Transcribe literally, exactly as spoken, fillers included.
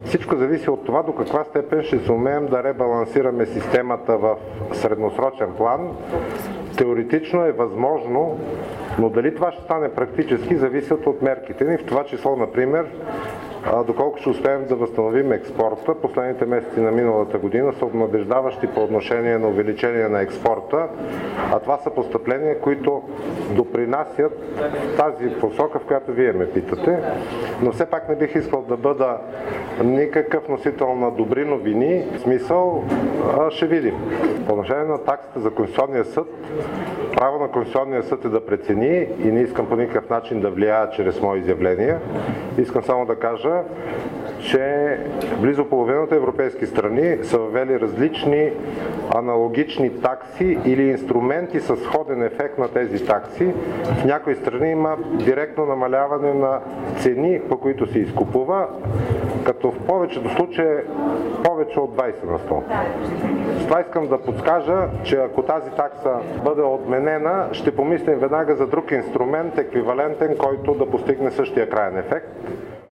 Всичко зависи от това до каква степен ще се умеем да ребалансираме системата в средносрочен план. Теоретично е възможно, но дали това ще стане практически, зависят от мерките ни, в това число, например, доколко ще успеем да възстановим експорта. Последните месеци на миналата година са обнадеждаващи по отношение на увеличение на експорта, а това са постъпления, които допринасят тази посока, в която вие ме питате. Но все пак не бих искал да бъда никакъв носител на добри новини. В смисъл, ще видим. По отношение на таксата за Конституционния съд, право на Конституционния съд е да прецени и не искам по никакъв начин да влияя чрез мои изявления. Искам само да кажа, че близо половината европейски страни са въвели различни аналогични такси или инструменти с сходен ефект на тези такси. В някои страни има директно намаляване на цени, по които се изкупува, като в повечето случаи повече от двайсет на сто. С това искам да подскажа, че ако тази такса бъде отменена, ще помислим веднага за друг инструмент, еквивалентен, който да постигне същия краен ефект.